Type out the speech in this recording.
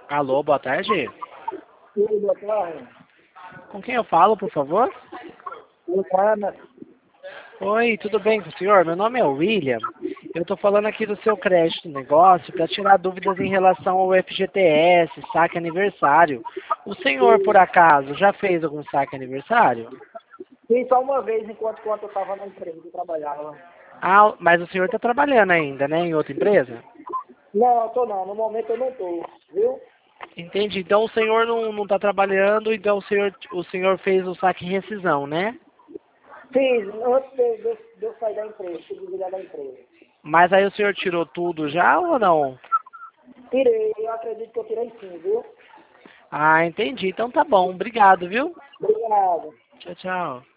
Alô, boa tarde. Sim, boa tarde. Com quem eu falo, por favor? Luana. Oi, tudo bem com o senhor? Meu nome é William. Eu estou falando aqui do seu crédito negócio para tirar dúvidas em relação ao FGTS, saque aniversário. O senhor, por acaso, já fez algum saque aniversário? Sim, só uma vez enquanto eu estava na empresa que eu trabalhava. Ah, mas o senhor está trabalhando ainda, né, em outra empresa? Não, tô não. No momento eu não tô, viu? Entendi. Então o senhor não está trabalhando, então o senhor fez o saque em rescisão, né? Fiz, antes de eu sair da empresa, de desligar da empresa. Mas aí o senhor tirou tudo já ou não? Tirei, eu acredito que eu tirei sim, viu? Ah, entendi. Então tá bom. Obrigado, viu? Obrigado. Tchau, tchau.